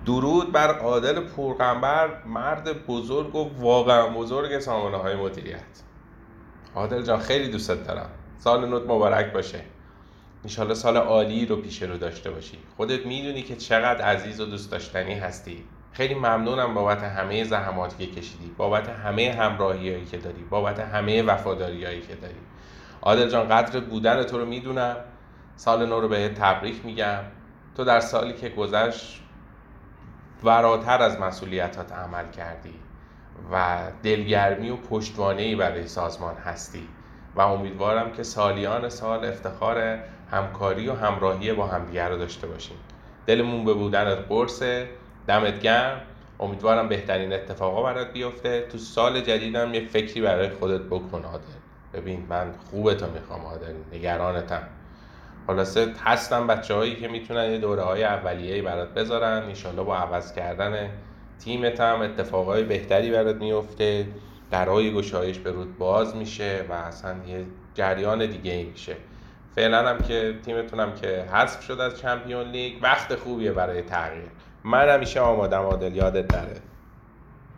درود بر عادل پورقنبر، مرد بزرگ و واقعا بزرگ سامانه‌های مدیریت. عادل جان خیلی دوستت دارم. سال نوت مبارک باشه. انشالله سال عالی رو پیش رو داشته باشی. خودت میدونی که چقدر عزیز و دوست داشتنی هستی. خیلی ممنونم بابت همه زحماتی که کشیدی، بابت همه همراهیایی که داری، بابت همه وفاداریایی که داری. عادل جان قدر بودن تو رو میدونم. سال نو رو بهت تبریک میگم. تو در سالی که گذشت فراتر از مسئولیتات عمل کردی و دلگرمی و پشتوانه‌ای برای سازمان هستی و امیدوارم که سالیان سال افتخار همکاری و همراهی با همدیگر رو داشته باشیم. دلمون به بودنت قرصه. دمت گرم. امیدوارم بهترین اتفاقا برات بیفته. تو سال جدیدم یه فکری برای خودت بکن عادل. ببین من خوبتو میخوام عادل، نگرانتم. خلاصه هستن بچه‌هایی که میتونن یه دوره‌های اولیه‌ای برات بذارن. انشالله با عوض کردن تیمت هم اتفاقای بهتری برات میفته، درهای گشایش به رود باز میشه و اصلا یه جریان دیگه ای میشه. فعلا هم که تیمتونم که حذف شد از چمپیون لیگ، وقت خوبیه برای تغییر. من همیشه آمادم عادل، یادت نره.